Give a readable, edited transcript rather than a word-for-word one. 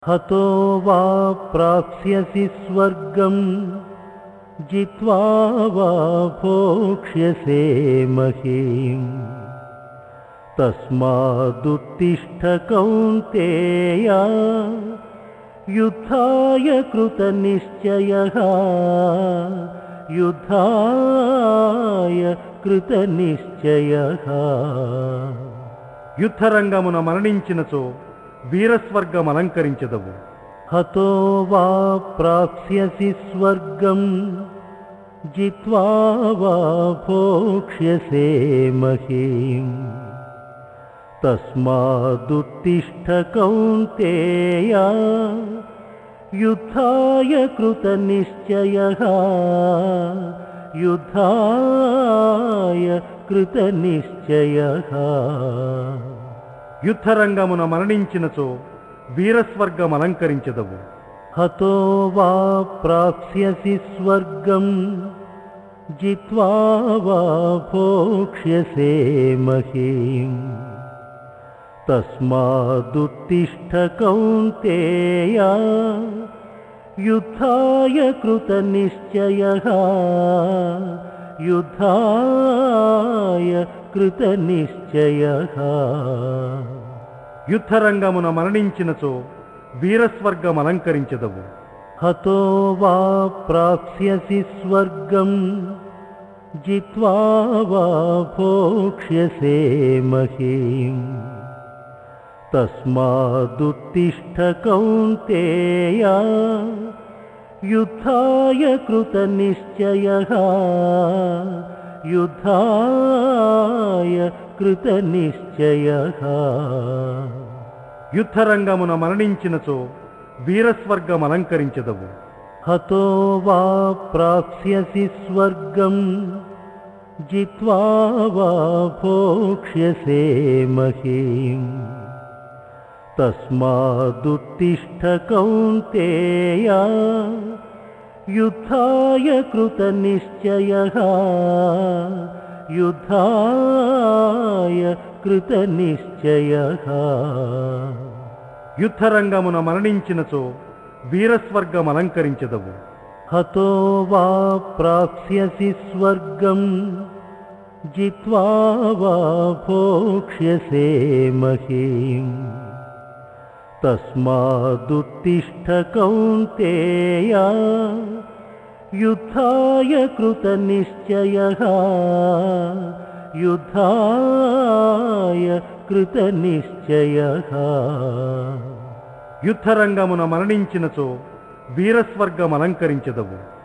हतो वा प्राप्स्यसि स्वर्गं जित्वा वा भोक्ष्यसे महीम् तस्मादुत्तिष्ठ कौन्तेय युद्धाय कृतनिश्चयः युद्धाय कृतनिश्चयः। యుద్ధరంగమున మరణించినచో వీరస్వర్గం అలంకరించెదవు. हतो वा प्राप्स्यसि स्वर्गं जित्वा वा भोक्ष्यसे महीम् तस्मादुत्तिष्ठ कौन्तेय युद्धाय कृतनिश्चयः युद्धाय कृतनिश्चयः। యుద్ధరంగమున మరణించినచో వీరస్వర్గం అలంకరించెదవు. हतो वा प्राप्स्यसि स्वर्गं जित्वा वा भोक्ष्यसे महीम् तस्मादुत्तिष्ठ कौन्तेय युद्धाय कृतनिश्चयः युद्धाय कृतनिश्चयः। యుద్ధరంగమున మరణించినచో వీరస్వర్గం అలంకరించెదవు. हतो वा प्राप्स्यसि स्वर्गं जित्वा वा भोक्ष्यसे महीम् तस्मादुत्तिष्ठ कौन्तेय युद्धाय कृतनिश्चयः युद्धाय कृतनिश्चयः। యుద్ధరంగమున మరణించినచో వీరస్వర్గం అలంకరించెదవు. हतो वा प्राप्स्यसि स्वर्गं जित्वा वा भोक्ष्यसे महीम् तस्मादुत्तिष्ठ कौन्तेय युद्धाय कृतनिश्चयः युद्धाय कृतनिश्चयः। యుద్ధరంగమున మరణించినచో వీరస్వర్గం అలంకరించెదవు. हतो वा प्राप्स्यसि स्वर्गं जित्वा वा भोक्ष्यसे महीम् तस्मादुत्तिष्ठ कौन्तेय युद्धाय कृतनिश्चयः युद्धाय कृतनिश्चयः। యుద్ధరంగమున మరణించినచో వీరస్వర్గం అలంకరించెదవు.